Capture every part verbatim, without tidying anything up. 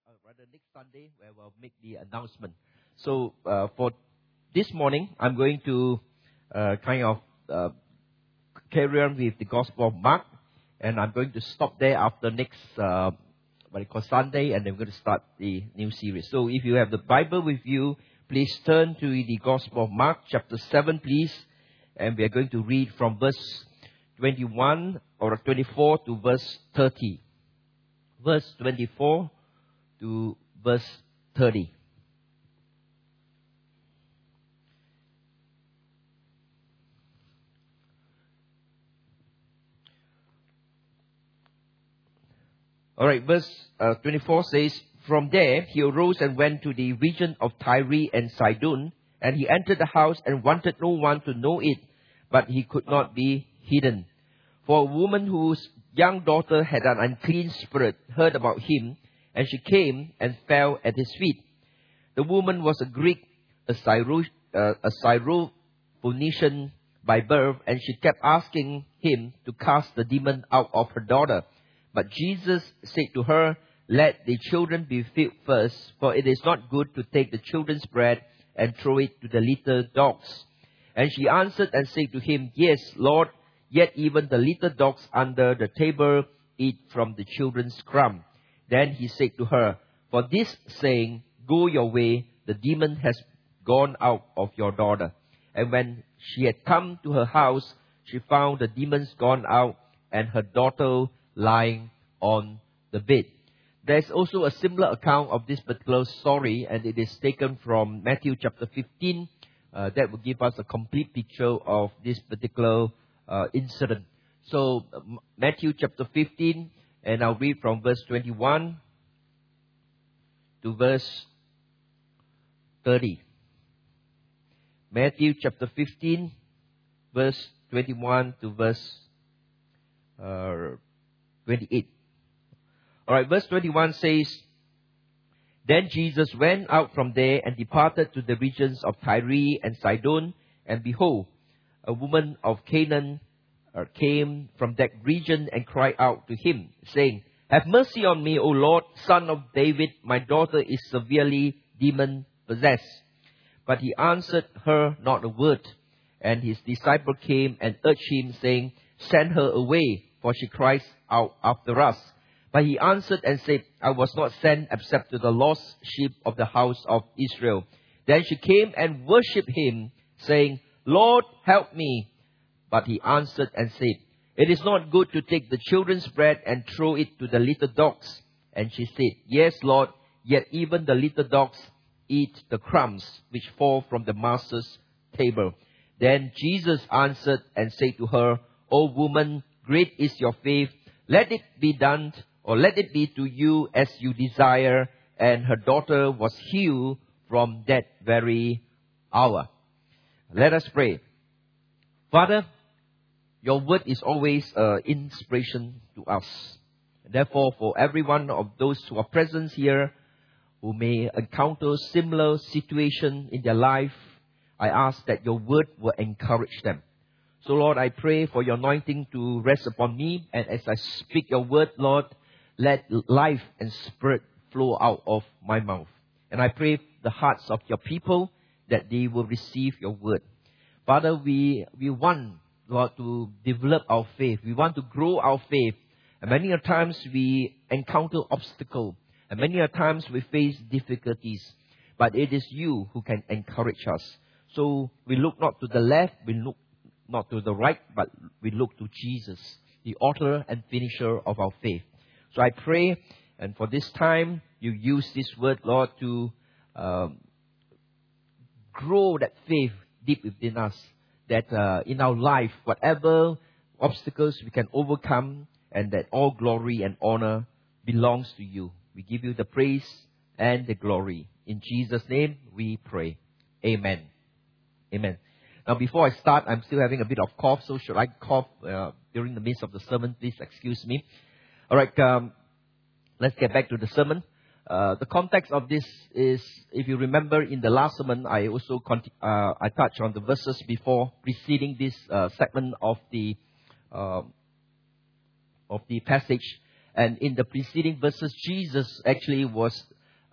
uh, rather next Sunday, where we'll make the announcement. So uh, for this morning, I'm going to uh, kind of uh, carry on with the Gospel of Mark, and I'm going to stop there after next uh, what I call Sunday, and then we're going to start the new series. So if you have the Bible with you, please turn to the Gospel of Mark, chapter seven, please, and we are going to read from verse twenty-one or twenty-four to verse thirty. Verse twenty-four to verse thirty. All right, verse uh, twenty-four says, "From there he arose and went to the region of Tyre and Sidon, and he entered the house and wanted no one to know it, but he could not be hidden. For a woman whose young daughter had an unclean spirit heard about him, and she came and fell at his feet. The woman was a Greek, a, Syro, uh, a Syrophoenician by birth, and she kept asking him to cast the demon out of her daughter. But Jesus said to her, 'Let the children be filled first, for it is not good to take the children's bread and throw it to the little dogs.' And she answered and said to him, 'Yes, Lord, yet even the little dogs under the table eat from the children's crumb.' Then he said to her, 'For this saying, go your way, the demon has gone out of your daughter.' And when she had come to her house, she found the demons gone out and her daughter lying on the bed." There's also a similar account of this particular story, and it is taken from Matthew chapter fifteen. Uh, that will give us a complete picture of this particular uh, incident. So, um, Matthew chapter fifteen, and I'll read from verse twenty-one to verse thirty. Matthew chapter fifteen, verse twenty-one to verse uh, twenty-eight. Alright, verse twenty-one says, "Then Jesus went out from there and departed to the regions of Tyre and Sidon, and behold, a woman of Canaan uh, came from that region and cried out to him, saying, 'Have mercy on me, O Lord, Son of David, my daughter is severely demon-possessed.' But he answered her not a word. And his disciple came and urged him, saying, 'Send her away, for she cries out after us.' But he answered and said, 'I was not sent except to the lost sheep of the house of Israel.' Then she came and worshipped him, saying, 'Lord, help me.' But he answered and said, 'It is not good to take the children's bread and throw it to the little dogs.' And she said, 'Yes, Lord, yet even the little dogs eat the crumbs which fall from the master's table.' Then Jesus answered and said to her, 'O woman, great is your faith. Let it be done, or let it be to you as you desire.' And her daughter was healed from that very hour." Let us pray. Father, your word is always uh, inspiration to us. Therefore, for every one of those who are present here, who may encounter similar situation in their life, I ask that your word will encourage them. So, Lord, I pray for your anointing to rest upon me. And as I speak your word, Lord, let life and spirit flow out of my mouth. And I pray the hearts of your people that they will receive your word. Father, we, we want, Lord, to develop our faith. We want to grow our faith. And many a times we encounter obstacles. And many a times we face difficulties. But it is you who can encourage us. So we look not to the left, we look not to the right, but we look to Jesus, the author and finisher of our faith. So I pray, and for this time, you use this word, Lord, to um, grow that faith deep within us. That uh, in our life, whatever obstacles we can overcome, and that all glory and honor belongs to you. We give you the praise and the glory. In Jesus' name we pray. Amen. Amen. Now, before I start, I'm still having a bit of cough, so should I cough uh, during the midst of the sermon? Please excuse me. All right, um, let's get back to the sermon. Uh, the context of this is, if you remember, in the last sermon, I also conti- uh, I touched on the verses before preceding this uh, segment of the uh, of the passage. And in the preceding verses, Jesus actually was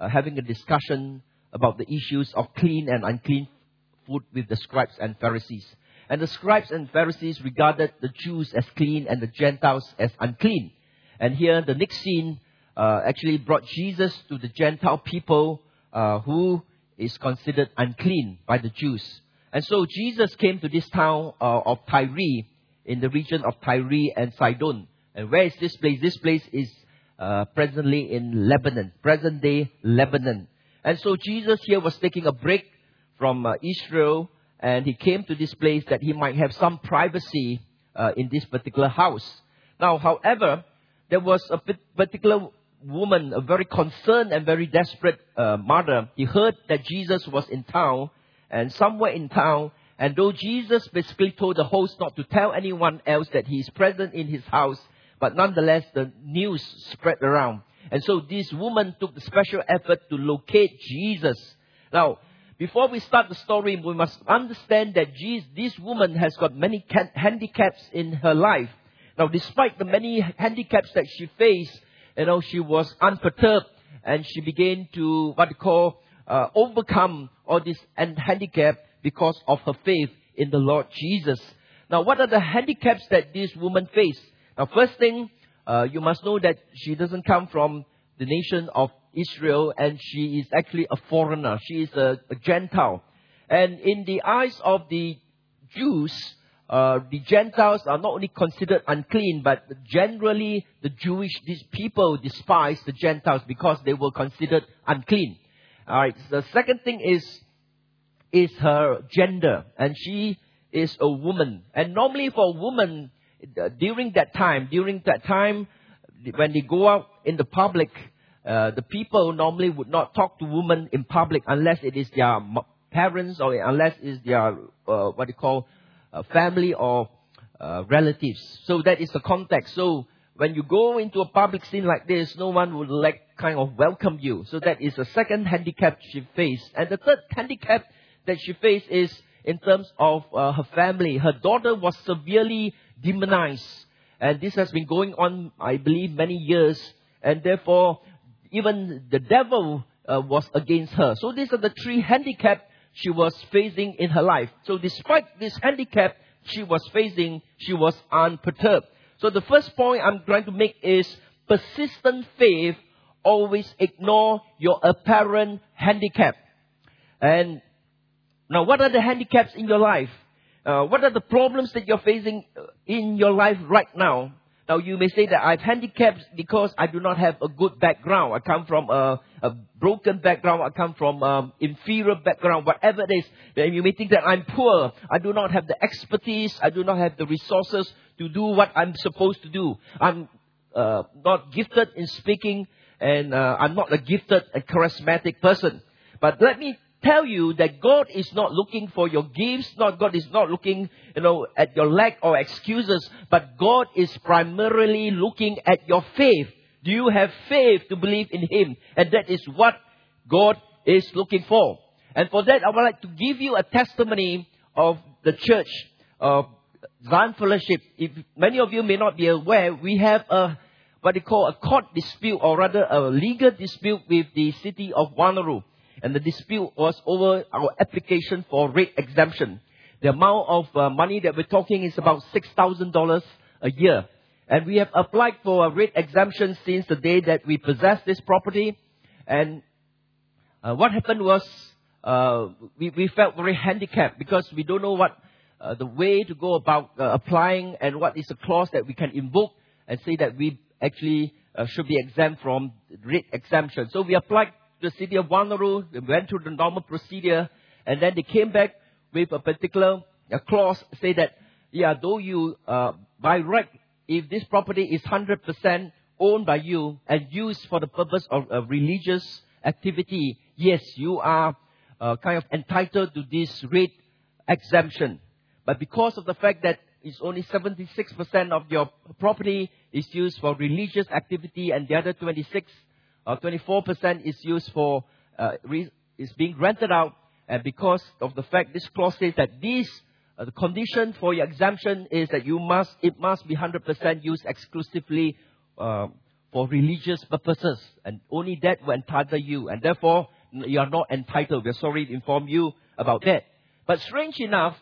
uh, having a discussion about the issues of clean and unclean food with the scribes and Pharisees. And the scribes and Pharisees regarded the Jews as clean and the Gentiles as unclean. And here the next scene uh, actually brought Jesus to the Gentile people uh, who is considered unclean by the Jews. And so Jesus came to this town uh, of Tyre, in the region of Tyre and Sidon. And where is this place? This place is uh, presently in Lebanon, present-day Lebanon. And so Jesus here was taking a break from uh, Israel, and he came to this place that he might have some privacy uh, in this particular house. Now, however, there was a particular woman, a very concerned and very desperate uh, mother. He heard that Jesus was in town, and somewhere in town, and though Jesus basically told the host not to tell anyone else that he is present in his house, but nonetheless the news spread around. And so this woman took the special effort to locate Jesus. Now, before we start the story, we must understand that Jesus, this woman has got many handicaps in her life. Now, despite the many handicaps that she faced, you know, she was unperturbed, and she began to what you call uh, overcome all this and handicap because of her faith in the Lord Jesus. Now, what are the handicaps that this woman faced? Now, first thing, uh, you must know that she doesn't come from the nation of Israel, and she is actually a foreigner. She is a, a Gentile. And in the eyes of the Jews, uh, the Gentiles are not only considered unclean, but generally the Jewish these people despise the Gentiles because they were considered unclean. All right. The second thing is is her gender, and she is a woman. And normally for a woman, uh, during that time, during that time, when they go out in the public, uh, the people normally would not talk to women in public unless it is their parents or unless it is their, uh, what you call, uh, family or uh, relatives. So that is the context. So when you go into a public scene like this, no one would like kind of welcome you. So that is the second handicap she faced. And the third handicap that she faced is in terms of uh, her family. Her daughter was severely demonized. And this has been going on, I believe, many years. And therefore, even the devil uh, was against her. So these are the three handicaps she was facing in her life. So despite this handicap she was facing, she was unperturbed. So the first point I'm trying to make is persistent faith always ignore your apparent handicap. And now, what are the handicaps in your life? Uh, what are the problems that you're facing in your life right now? Now, you may say that I have handicaps because I do not have a good background. I come from a, a broken background. I come from an inferior background, whatever it is. Then you may think that I'm poor. I do not have the expertise. I do not have the resources to do what I'm supposed to do. I'm uh, not gifted in speaking, and uh, I'm not a gifted and charismatic person. But let me tell you that God is not looking for your gifts. Not God is not looking, you know, at your lack or excuses. But God is primarily looking at your faith. Do you have faith to believe in Him? And that is what God is looking for. And for that, I would like to give you a testimony of the church of Zion Fellowship. If many of you may not be aware, we have a what they call a court dispute, or rather a legal dispute with the city of Wanneroo. And the dispute was over our application for rate exemption. The amount of uh, money that we're talking is about six thousand dollars a year. And we have applied for a rate exemption since the day that we possessed this property. And uh, what happened was uh, we, we felt very handicapped because we don't know what uh, the way to go about uh, applying and what is the clause that we can invoke and say that we actually uh, should be exempt from rate exemption. So we applied the city of Wanneroo. They went through the normal procedure, and then they came back with a particular a clause, say that, yeah, though you, uh, by right, if this property is one hundred percent owned by you and used for the purpose of a religious activity, yes, you are uh, kind of entitled to this rate exemption. But because of the fact that it's only seventy-six percent of your property is used for religious activity, and the other twenty-six Uh, twenty-four percent is used for, uh, re- is being rented out. And because of the fact this clause says that this, uh, the condition for your exemption is that you must, it must be one hundred percent used exclusively uh, for religious purposes, and only that will entitle you, and therefore you are not entitled. We're sorry to inform you about that. But strange enough,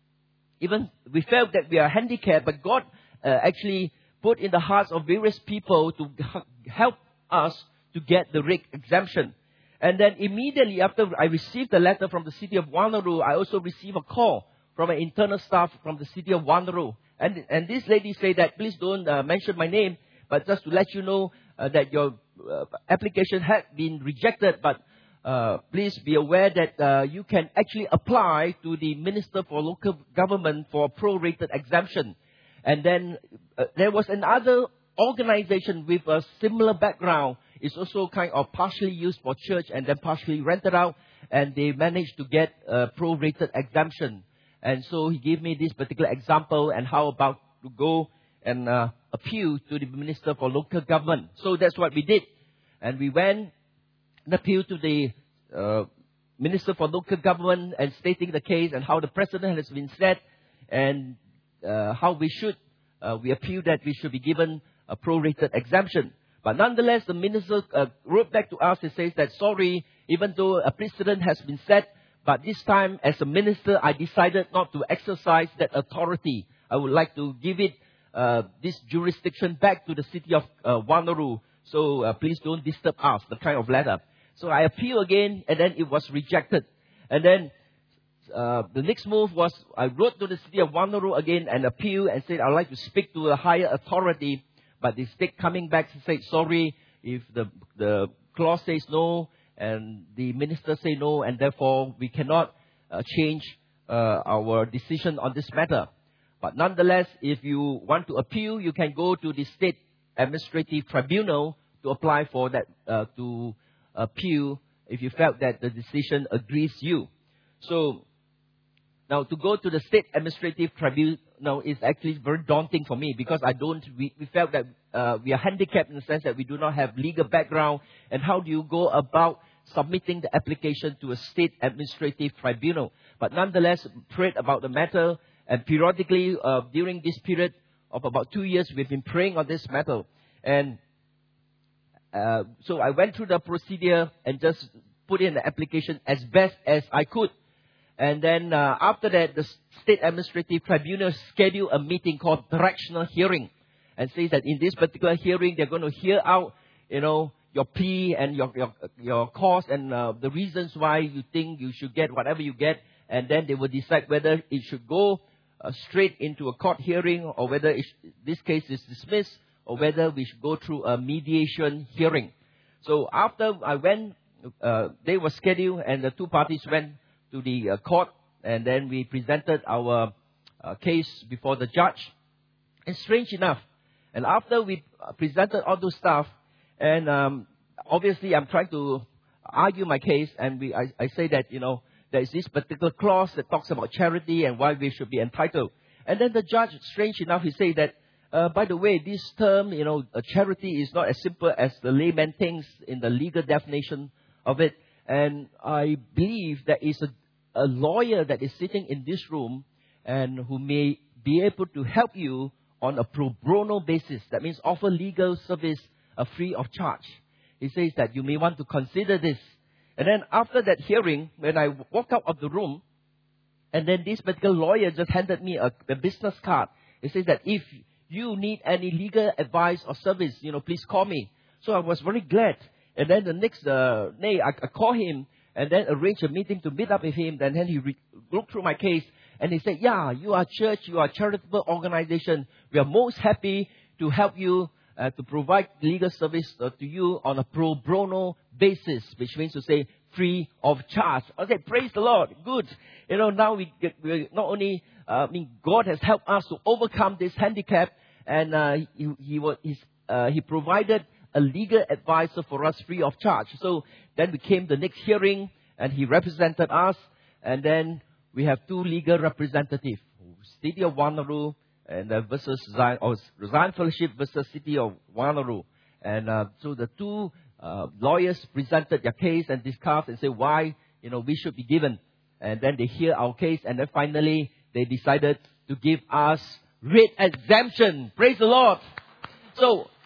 even we felt that we are handicapped, but God uh, actually put in the hearts of various people to help us to get the R I C exemption. And then immediately after I received the letter from the city of Wanneroo, I also received a call from an internal staff from the city of Wanneroo. And, and this lady said that, please don't uh, mention my name, but just to let you know uh, that your uh, application had been rejected, but uh, please be aware that uh, you can actually apply to the Minister for Local Government for a prorated exemption. And then uh, there was another organization with a similar background. It's also kind of partially used for church and then partially rented out, and they managed to get a prorated exemption. And so he gave me this particular example and how about to go and uh, appeal to the Minister for Local Government. So that's what we did. And we went and appealed to the uh, Minister for Local Government and stating the case and how the precedent has been set and uh, how we should, uh, we appeal that we should be given a prorated exemption. But nonetheless, the minister uh, wrote back to us and says that, sorry, even though a precedent has been set, but this time as a minister, I decided not to exercise that authority. I would like to give it, uh, this jurisdiction back to the city of uh, Wanneroo. So uh, please don't disturb us, the kind of letter. So I appeal again, and then it was rejected. And then uh, the next move was I wrote to the city of Wanneroo again and appeal and said I'd like to speak to a higher authority. But they still coming back to say, sorry, if the the clause says no and the minister say no, and therefore we cannot uh, change uh, our decision on this matter. But nonetheless, if you want to appeal, you can go to the State Administrative Tribunal to apply for that, uh, to appeal if you felt that the decision agrees you. So now to go to the State Administrative Tribunal is actually very daunting for me because I don't, we, we felt that uh, we are handicapped in the sense that we do not have legal background. And how do you go about submitting the application to a State Administrative Tribunal? But nonetheless, prayed about the matter, and periodically uh, during this period of about two years, we've been praying on this matter. And uh, so I went through the procedure and just put in the application as best as I could. And then uh, after that, the State Administrative Tribunal scheduled a meeting called directional hearing, and says that in this particular hearing, they're going to hear out, you know, your plea and your your, your cause and uh, the reasons why you think you should get whatever you get, and then they will decide whether it should go uh, straight into a court hearing or whether it sh- this case is dismissed or whether we should go through a mediation hearing. So after I went, uh, they were scheduled, and the two parties went to the uh, court, and then we presented our uh, case before the judge. And strange enough, and after we presented all those stuff, and um, obviously I'm trying to argue my case, and we, I, I say that, you know, there is this particular clause that talks about charity and why we should be entitled. And then the judge, strange enough, he said that, uh, by the way, this term, you know, a charity is not as simple as the layman thinks in the legal definition of it. And I believe there is a, a lawyer that is sitting in this room and who may be able to help you on a pro bono basis. That means offer legal service uh, free of charge. He says that you may want to consider this. And then after that hearing, when I walked out of the room, and then this particular lawyer just handed me a, a business card. He says that if you need any legal advice or service, you know, please call me. So I was very glad. And then the next uh, day, I, I called him and then arranged a meeting to meet up with him. And then he re- looked through my case and he said, yeah, you are a church, you are a charitable organization. We are most happy to help you, uh, to provide legal service uh, to you on a pro bono basis, which means to say free of charge. I said, praise the Lord. Good. You know, now we, get, we not only, uh, I mean, God has helped us to overcome this handicap, and uh, he, he, was, uh, he provided a legal advisor for us free of charge. So then we came the next hearing, and he represented us, and then we have two legal representatives, City of Wanneroo and uh, versus Zion, or Zion Fellowship versus City of Wanneroo. And uh, so the two uh, lawyers presented their case and discussed and said why, you know, we should be given. And then they hear our case, and then finally they decided to give us rate exemption. Praise the Lord. So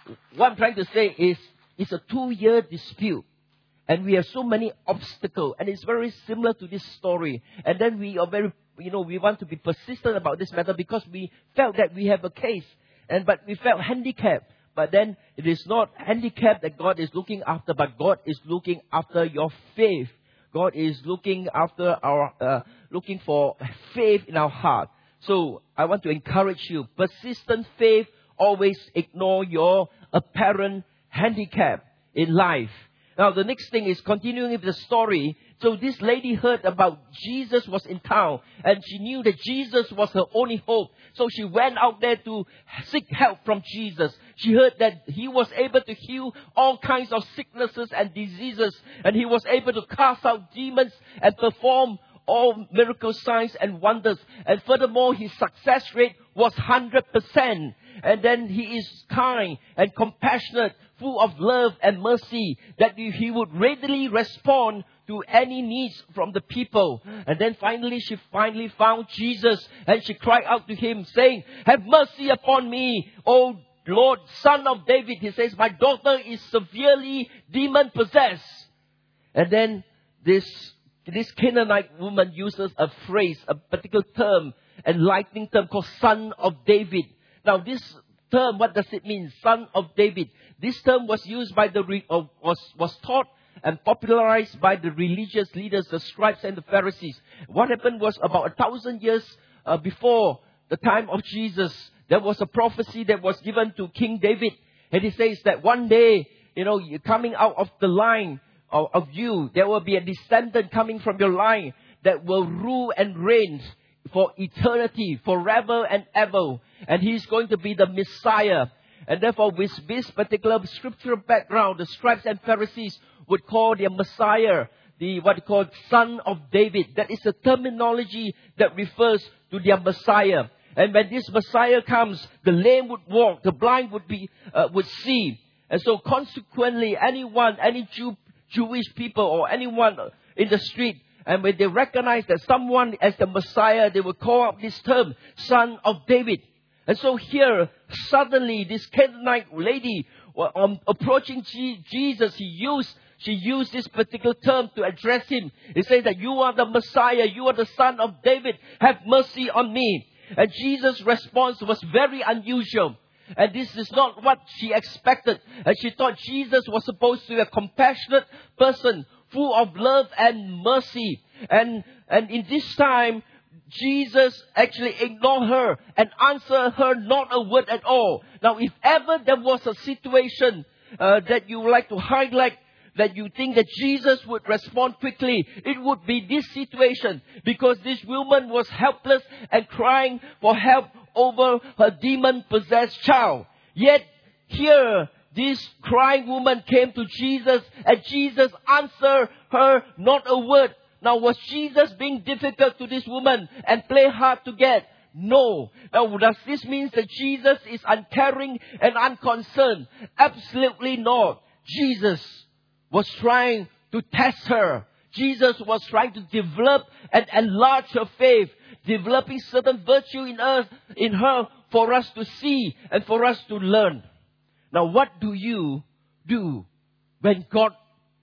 what I'm trying to say is, it's a two-year dispute. And we have so many obstacles. And it's very similar to this story. And then we are very, you know, we want to be persistent about this matter because we felt that we have a case. And but we felt handicapped. But then it is not handicap that God is looking after, but God is looking after your faith. God is looking after our, uh, looking for faith in our heart. So I want to encourage you. Persistent faith always ignore your apparent handicap in life. Now the next thing is continuing with the story. So this lady heard about Jesus was in town and she knew that Jesus was her only hope. So she went out there to seek help from Jesus. She heard that he was able to heal all kinds of sicknesses and diseases. And he was able to cast out demons and perform all miracle signs and wonders. And furthermore, his success rate was one hundred percent. And then he is kind and compassionate, full of love and mercy, that he would readily respond to any needs from the people. And then finally, she finally found Jesus and she cried out to him saying, "Have mercy upon me, O Lord, Son of David." He says, "My daughter is severely demon-possessed." And then this, this Canaanite woman uses a phrase, a particular term, enlightening term called Son of David. Now this term, what does it mean? Son of David. This term was used by the, uh, was, was taught and popularized by the religious leaders, the scribes and the Pharisees. What happened was about a thousand years uh, before the time of Jesus, there was a prophecy that was given to King David. And he says that one day, you know, coming out of the line of, of you, there will be a descendant coming from your line that will rule and reign for eternity, forever and ever. And he's going to be the Messiah. And therefore, with this particular scriptural background, the scribes and Pharisees would call their Messiah the what they call Son of David. That is the terminology that refers to their Messiah. And when this Messiah comes, the lame would walk, the blind would be uh, would see. And so consequently, anyone, any Jew, Jewish people or anyone in the street, and when they recognize that someone as the Messiah, they will call out this term, Son of David. And so here, suddenly, this Canaanite lady, um, approaching G- Jesus, he used, she used this particular term to address him. He said that you are the Messiah, you are the Son of David, have mercy on me. And Jesus' response was very unusual. And this is not what she expected. And she thought Jesus was supposed to be a compassionate person, full of love and mercy. And, and in this time, Jesus actually ignored her and answered her not a word at all. Now, if ever there was a situation uh, that you would like to highlight, that you think that Jesus would respond quickly, it would be this situation. Because this woman was helpless and crying for help over her demon-possessed child. Yet, here, this crying woman came to Jesus and Jesus answered her not a word. Now, was Jesus being difficult to this woman and play hard to get? No. Now, does this mean that Jesus is uncaring and unconcerned? Absolutely not. Jesus was trying to test her. Jesus was trying to develop and enlarge her faith, developing certain virtue in us, in her, for us to see and for us to learn. Now, what do you do when God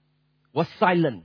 was silent?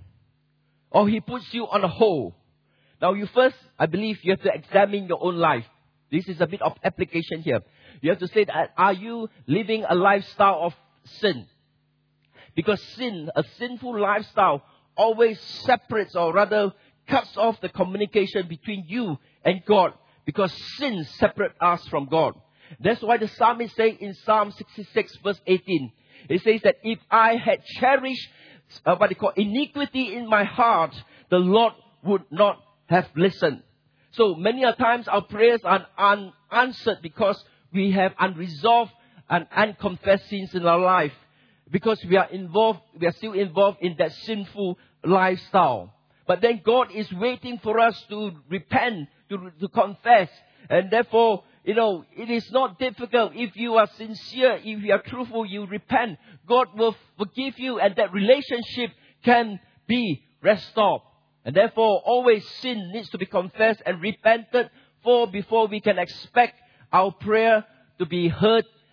Or He puts you on a hold? Now, you first, I believe, you have to examine your own life. This is a bit of application here. You have to say that, are you living a lifestyle of sin? Because sin, a sinful lifestyle, always separates or rather cuts off the communication between you and God. Because sin separates us from God. That's why the psalmist says in Psalm sixty-six verse eighteen, it says that if I had cherished uh, what they call iniquity in my heart, the Lord would not have listened. So many a times our prayers are unanswered because we have unresolved and unconfessed sins in our life. Because we are involved, we are still involved in that sinful lifestyle. But then God is waiting for us to repent, to, to confess. And therefore, you know, it is not difficult. If you are sincere, if you are truthful, you repent. God will forgive you and that relationship can be restored. And therefore, always sin needs to be confessed and repented for before we can expect our prayer to be heard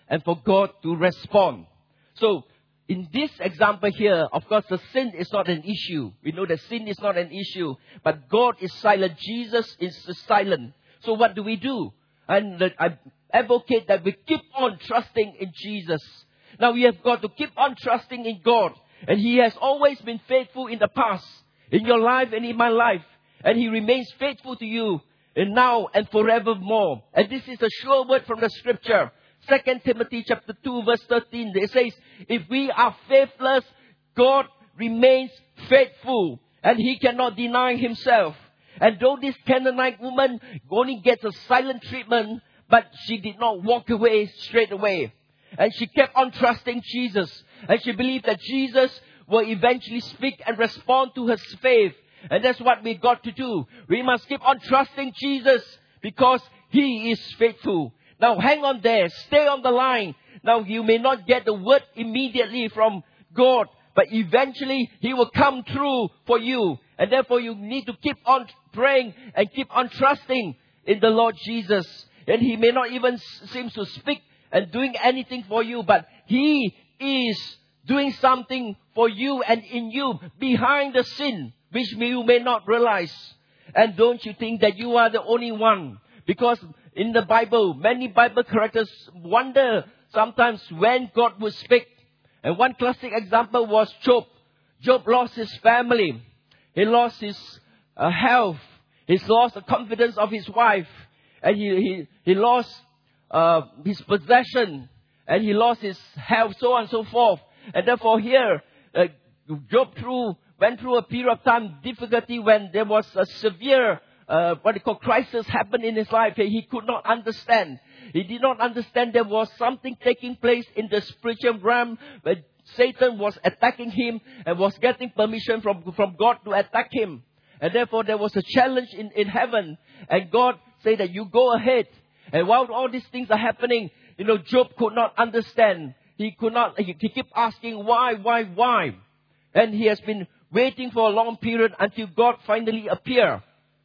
and for God to respond. So, in this example here, of course, the sin is not an issue. We know that sin is not an issue. But God is silent. Jesus is silent. So what do we do? And I advocate that we keep on trusting in Jesus. Now we have got to keep on trusting in God. And He has always been faithful in the past, in your life and in my life. And He remains faithful to you, and now and forevermore. And this is a sure word from the Scripture. Second Timothy chapter two verse thirteen. It says, if we are faithless, God remains faithful, and He cannot deny Himself. And though this Canaanite woman only gets a silent treatment, but she did not walk away straight away. And she kept on trusting Jesus. And she believed that Jesus will eventually speak and respond to her faith. And that's what we got to do. We must keep on trusting Jesus because He is faithful. Now hang on there. Stay on the line. Now you may not get the word immediately from God, but eventually He will come through for you. And therefore you need to keep on praying and keep on trusting in the Lord Jesus. And He may not even seem to speak and doing anything for you, but He is doing something for you and in you behind the scene, which you may not realize. And don't you think that you are the only one? Because in the Bible, many Bible characters wonder sometimes when God will speak. And one classic example was Job. Job lost his family. He lost his uh, health. He lost the confidence of his wife. And he, he, he lost uh, his possession. And he lost his health, so on and so forth. And therefore here, uh, Job through, went through a period of time, difficulty when there was a severe, uh, what they call crisis happened in his life. He could not understand. He did not understand there was something taking place in the spiritual realm where Satan was attacking him and was getting permission from, from God to attack him. And therefore there was a challenge in, in heaven. And God said that you go ahead. And while all these things are happening, you know, Job could not understand. He could not, he, he kept asking why, why, why. And he has been waiting for a long period until God finally appeared.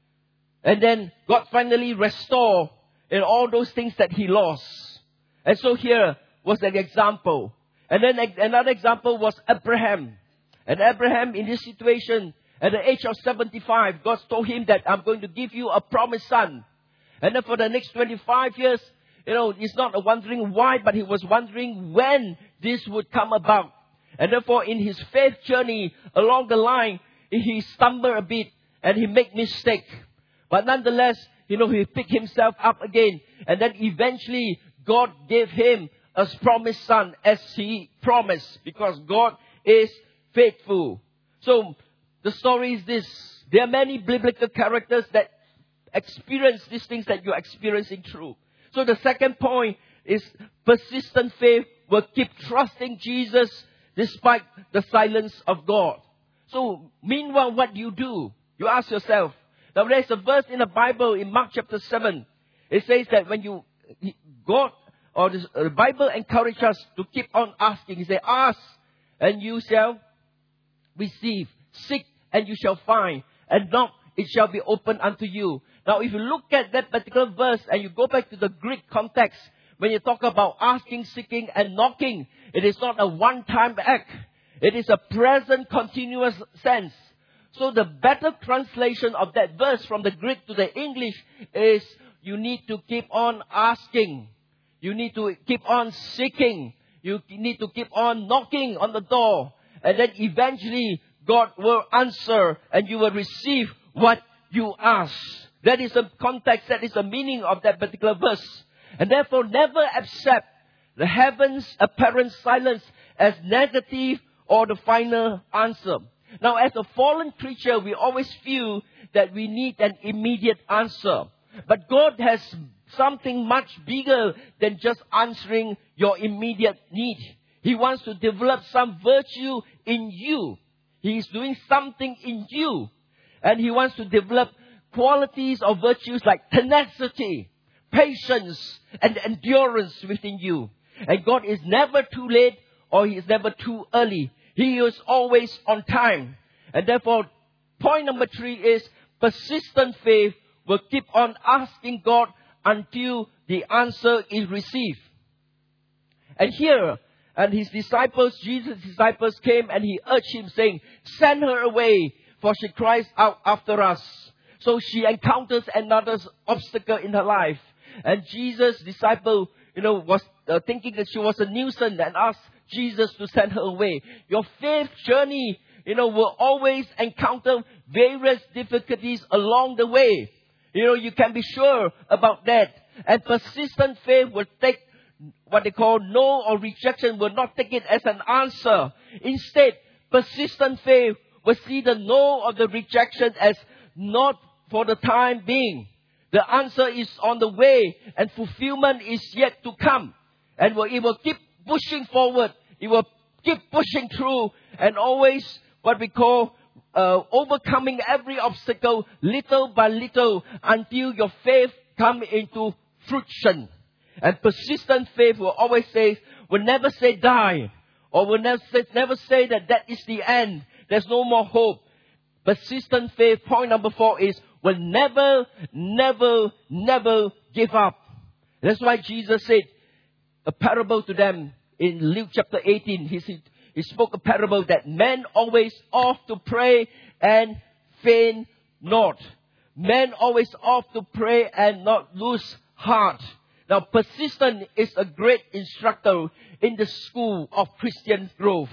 And then God finally restored in all those things that he lost. And so here was an example. And then another example was Abraham. And Abraham in this situation, at the age of seventy-five, God told him that I'm going to give you a promised son. And then for the next twenty-five years, you know, he's not wondering why, but he was wondering when this would come about. And therefore in his faith journey along the line, he stumbled a bit and he made mistake. But nonetheless, you know, he picked himself up again. And then eventually God gave him a promised son as he promised, because God is faithful. So the story is this. There are many biblical characters that experience these things that you're experiencing through. So the second point is persistent faith will keep trusting Jesus despite the silence of God. So meanwhile, what do you do? You ask yourself. Now there's a verse in the Bible in Mark chapter seven. It says that when you, God or the Bible encourages us to keep on asking. He says, ask and you shall receive. Seek and you shall find. And knock, it shall be opened unto you. Now if you look at that particular verse and you go back to the Greek context, when you talk about asking, seeking and knocking, it is not a one-time act. It is a present continuous sense. So the better translation of that verse from the Greek to the English is you need to keep on asking. You need to keep on seeking. You need to keep on knocking on the door. And then eventually God will answer and you will receive what you ask. That is the context, that is the meaning of that particular verse. And therefore never accept the heaven's apparent silence as negative or the final answer. Now as a fallen creature, we always feel that we need an immediate answer. But God has something much bigger than just answering your immediate need. He wants to develop some virtue in you. He is doing something in you. And He wants to develop qualities or virtues like tenacity, patience, and endurance within you. And God is never too late or He is never too early. He is always on time. And therefore, point number three is persistent faith will keep on asking God until the answer is received. And here, and his disciples, Jesus' disciples came and he urged him saying, send her away, for she cries out after us. So she encounters another obstacle in her life. And Jesus' disciple, you know, was uh, thinking that she was a nuisance and asked Jesus to send her away. Your faith journey, you know, will always encounter various difficulties along the way. You know, you can be sure about that. And persistent faith will take what they call no or rejection, will not take it as an answer. Instead, persistent faith will see the no or the rejection as not for the time being. The answer is on the way and fulfillment is yet to come. And it will keep pushing forward. It will keep pushing through and always what we call uh, overcoming every obstacle little by little until your faith come into fruition. And persistent faith will always say, will never say die, or will never say, never say that that is the end. There's no more hope. Persistent faith, point number four, is will never, never, never give up. That's why Jesus said a parable to them in Luke chapter eighteen. He said, He spoke a parable that men always ought to pray and faint not. Men always ought to pray and not lose heart. Now, persistence is a great instructor in the school of Christian growth.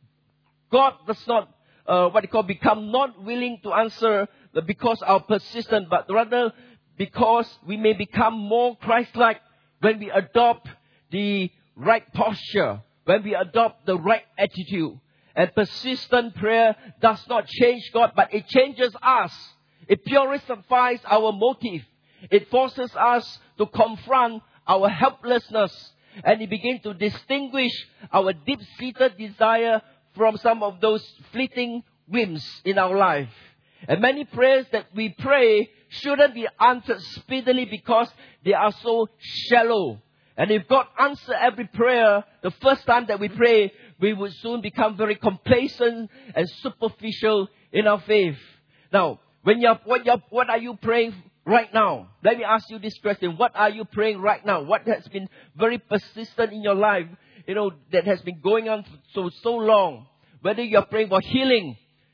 God does not, uh, what they call, become not willing to answer because our persistence, but rather because we may become more Christ-like when we adopt the right posture, when we adopt the right attitude. And persistent prayer does not change God, but it changes us. It purifies our motive. It forces us to confront our helplessness. And it begins to distinguish our deep-seated desire from some of those fleeting whims in our life. And many prayers that we pray shouldn't be answered speedily because they are so shallow. And if God answers every prayer the first time that we pray, we would soon become very complacent and superficial in our faith. Now, when you're, what, you're, what are you praying right now? Let me ask you this question. What are you praying right now? What has been very persistent in your life, you know, that has been going on so, so long? Whether you're praying for healing,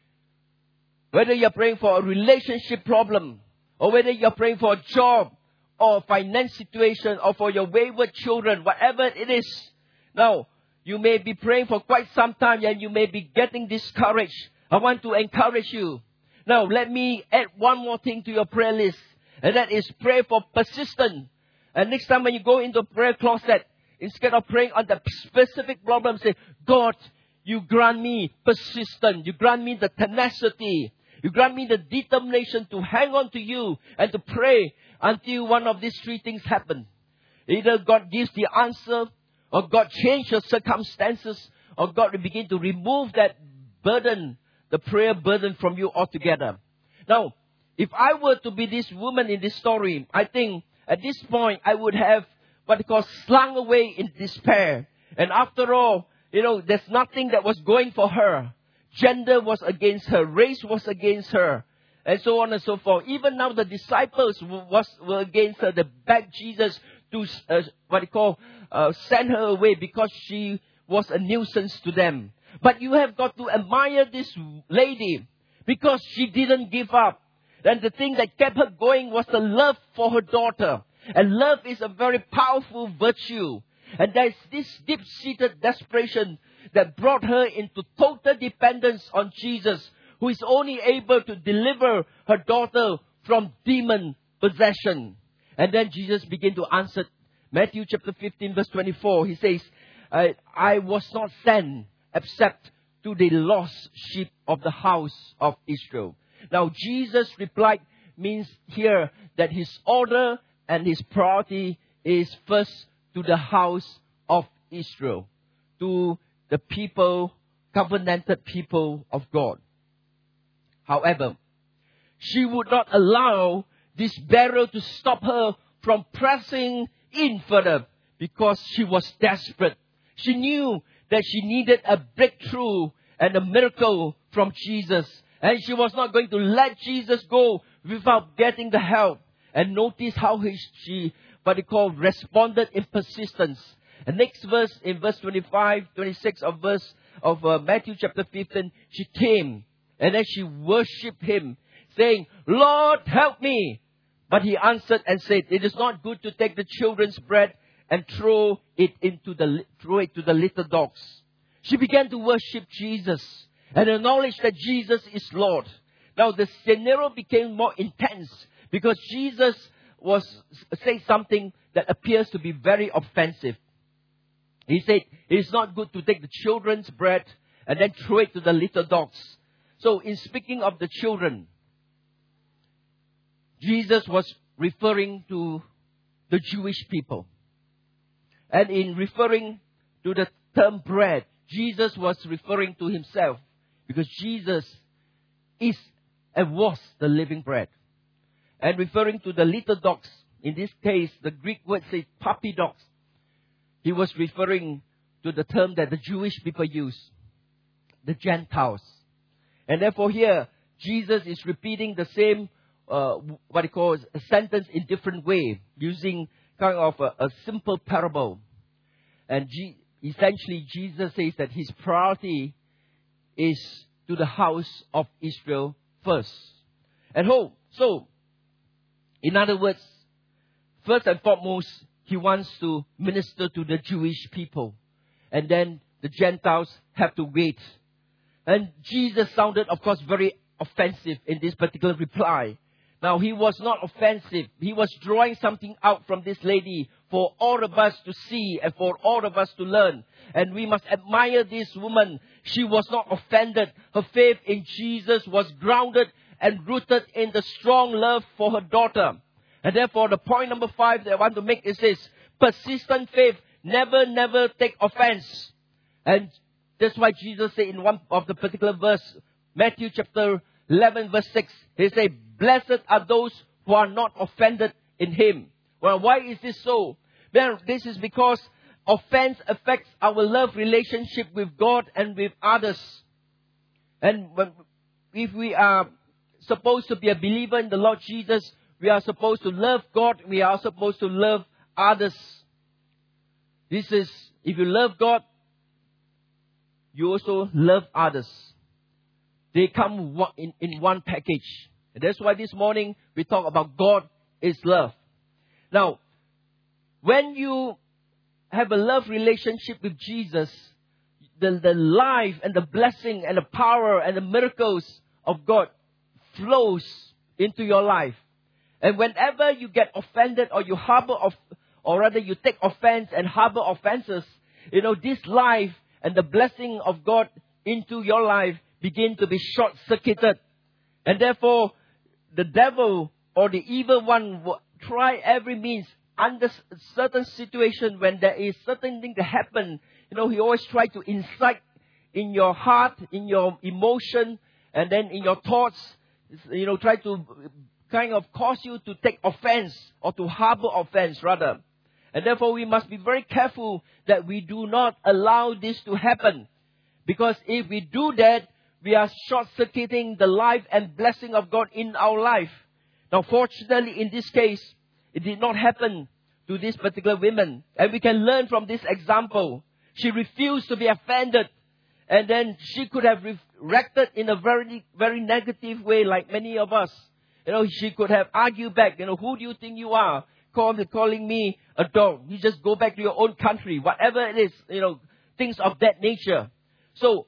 whether you're praying for a relationship problem, or whether you're praying for a job, or finance situation, or for your wayward children, whatever it is. Now, you may be praying for quite some time and you may be getting discouraged. I want to encourage you. Now, let me add one more thing to your prayer list. And that is pray for persistence. And next time when you go into prayer closet, instead of praying on the specific problem, say, God, you grant me persistence. You grant me the tenacity. You grant me the determination to hang on to you and to pray until one of these three things happen. Either God gives the answer, or God changes your circumstances, or God will begin to remove that burden, the prayer burden from you altogether. Now, if I were to be this woman in this story, I think at this point I would have what they call slung away in despair. And after all, you know, there's nothing that was going for her. Gender was against her. Race was against her. And so on and so forth. Even now the disciples was, were against her. They begged Jesus to, uh, what they call, uh, send her away because she was a nuisance to them. But you have got to admire this lady because she didn't give up. And the thing that kept her going was the love for her daughter. And love is a very powerful virtue. And there's this deep-seated desperation that brought her into total dependence on Jesus, who is only able to deliver her daughter from demon possession. And then Jesus began to answer. Matthew chapter fifteen verse twenty-four, he says, I, I was not sent except to the lost sheep of the house of Israel. Now Jesus' reply means here that his order and his priority is first to the house of Israel, to the people, covenanted people of God. However, she would not allow this barrier to stop her from pressing in further because she was desperate. She knew that she needed a breakthrough and a miracle from Jesus. And she was not going to let Jesus go without getting the help. And notice how he, she, what they call, responded in persistence. And next verse, in verse twenty-five, twenty-six of verse of uh, Matthew chapter fifteen, she came and then she worshipped him, saying, Lord, help me. But he answered and said, it is not good to take the children's bread and throw it into the throw it to the little dogs. She began to worship Jesus and acknowledge that Jesus is Lord. Now the scenario became more intense because Jesus was saying something that appears to be very offensive. He said, it is not good to take the children's bread and then throw it to the little dogs. So in speaking of the children, Jesus was referring to the Jewish people. And in referring to the term bread, Jesus was referring to himself, because Jesus is and was the living bread. And referring to the little dogs, in this case, the Greek word says puppy dogs. He was referring to the term that the Jewish people use, the Gentiles. And therefore here, Jesus is repeating the same, uh, what he calls a sentence in different way, using kind of a, a simple parable. And G- essentially, Jesus says that his priority is to the house of Israel first. And ho, so, in other words, first and foremost, he wants to minister to the Jewish people. And then the Gentiles have to wait. And Jesus sounded, of course, very offensive in this particular reply. Now, he was not offensive. He was drawing something out from this lady for all of us to see and for all of us to learn. And we must admire this woman. She was not offended. Her faith in Jesus was grounded and rooted in the strong love for her daughter. And therefore, the point number five that I want to make is this: persistent faith never, never take offense. And that's why Jesus said in one of the particular verse, Matthew chapter eleven verse six, he said, blessed are those who are not offended in him. Well, why is this so? Well, this is because offense affects our love relationship with God and with others. And when, if we are supposed to be a believer in the Lord Jesus, we are supposed to love God. We are supposed to love others. This is, if you love God, you also love others. They come in, in one package. And that's why this morning we talk about God is love. Now, when you have a love relationship with Jesus, the, the life and the blessing and the power and the miracles of God flows into your life. And whenever you get offended or you harbor, of, or rather you take offense and harbor offenses, you know, this life and the blessing of God into your life begin to be short-circuited. And therefore, the devil or the evil one will try every means under certain situation when there is certain thing that happen. You know, he always try to incite in your heart, in your emotion, and then in your thoughts, you know, try to kind of cause you to take offense or to harbor offense rather. And therefore we must be very careful that we do not allow this to happen. Because if we do that, we are short-circuiting the life and blessing of God in our life. Now fortunately in this case, it did not happen to this particular woman. And we can learn from this example. She refused to be offended. And then she could have reacted in a very, very negative way like many of us. You know, she could have argued back, you know, who do you think you are? Call, calling me a dog. You just go back to your own country. Whatever it is, you know, things of that nature. So,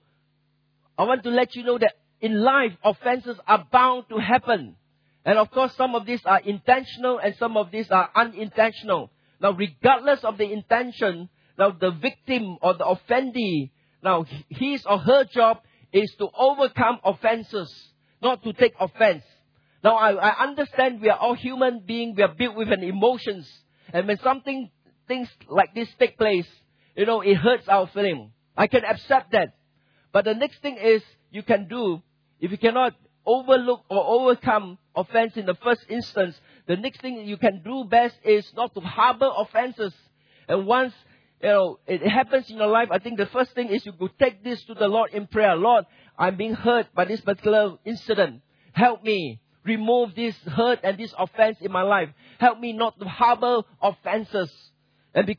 I want to let you know that in life, offenses are bound to happen. And of course, some of these are intentional and some of these are unintentional. Now, regardless of the intention, now the victim or the offendee, now his or her job is to overcome offenses, not to take offense. Now, I, I understand we are all human beings. We are built with an emotions. And when something, things like this take place, you know, it hurts our feeling. I can accept that. But the next thing is you can do, if you cannot overlook or overcome offense in the first instance, the next thing you can do best is not to harbor offenses. And once, you know, it happens in your life, I think the first thing is you could take this to the Lord in prayer. Lord, I'm being hurt by this particular incident. Help me. Remove this hurt and this offense in my life. Help me not to harbor offenses. And because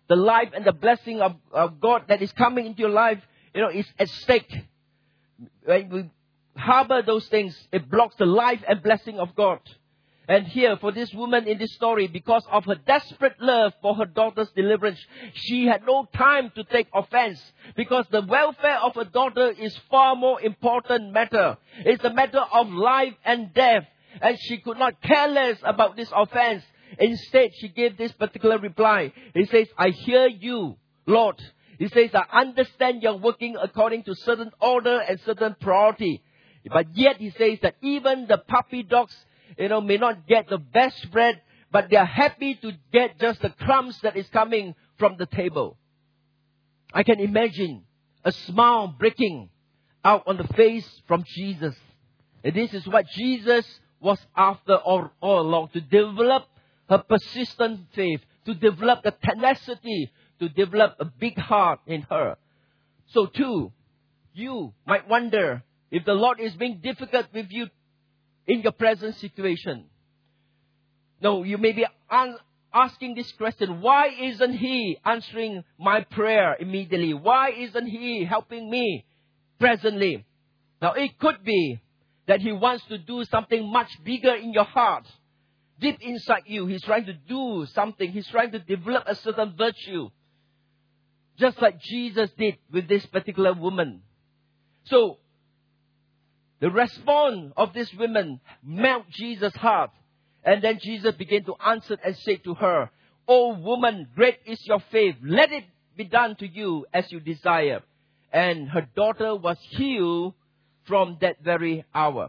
the life and the blessing of, of God that is coming into your life, you know, is at stake. When we harbor those things, it blocks the life and blessing of God. And here, for this woman in this story, because of her desperate love for her daughter's deliverance, she had no time to take offense. Because the welfare of her daughter is far more important matter. It's a matter of life and death. And she could not care less about this offense. Instead, she gave this particular reply. He says, I hear you, Lord. He says, I understand you're working according to certain order and certain priority. But yet, he says that even the puppy dogs, you know, may not get the best bread, but they are happy to get just the crumbs that is coming from the table. I can imagine a smile breaking out on the face from Jesus. And this is what Jesus was after all, all along, to develop her persistent faith, to develop the tenacity, to develop a big heart in her. So too, you might wonder if the Lord is being difficult with you in your present situation. No, you may be un- asking this question, why isn't He answering my prayer immediately? Why isn't He helping me presently? Now, it could be that He wants to do something much bigger in your heart. Deep inside you, He's trying to do something. He's trying to develop a certain virtue. Just like Jesus did with this particular woman. So, the response of this woman melted Jesus' heart. And then Jesus began to answer and say to her, O woman, great is your faith. Let it be done to you as you desire. And her daughter was healed from that very hour.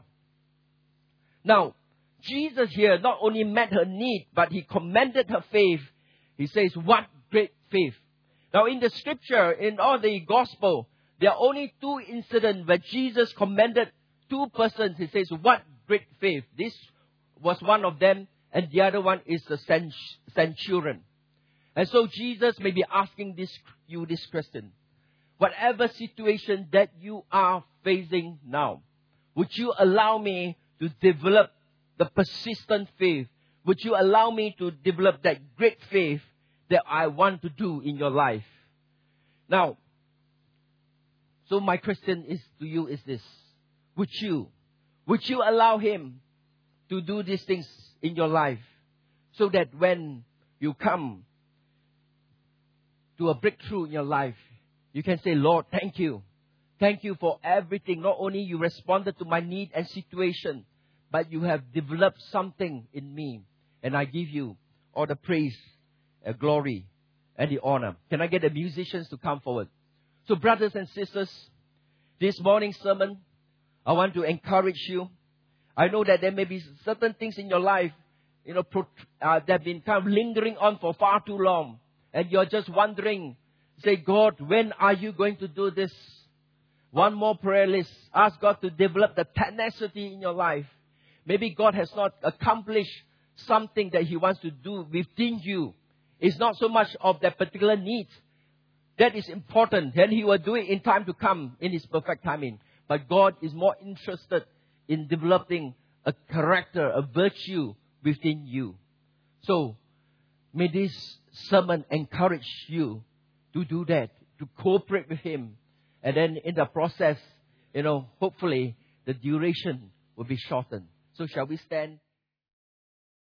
Now, Jesus here not only met her need, but He commended her faith. He says, what great faith. Now, in the scripture, in all the gospel, there are only two incidents where Jesus commended two persons. He says, what great faith. This was one of them, and the other one is the centurion. And so Jesus may be asking this, you this question. Whatever situation that you are facing now, would you allow me to develop the persistent faith? Would you allow me to develop that great faith that I want to do in your life? Now, so my question is to you is this. Would you, would you allow Him to do these things in your life so that when you come to a breakthrough in your life, you can say, Lord, thank you. Thank you for everything. Not only you responded to my need and situation, but you have developed something in me. And I give you all the praise, the glory, and the honor. Can I get the musicians to come forward? So brothers and sisters, this morning's sermon, I want to encourage you. I know that there may be certain things in your life, you know, pro- uh, that have been kind of lingering on for far too long. And you're just wondering, say, God, when are you going to do this? One more prayer list. Ask God to develop the tenacity in your life. Maybe God has not accomplished something that He wants to do within you. It's not so much of that particular need. That is important. And He will do it in time to come in His perfect timing. But God is more interested in developing a character, a virtue within you. So, may this sermon encourage you to do that, to cooperate with Him. And then in the process, you know, hopefully the duration will be shortened. So shall we stand?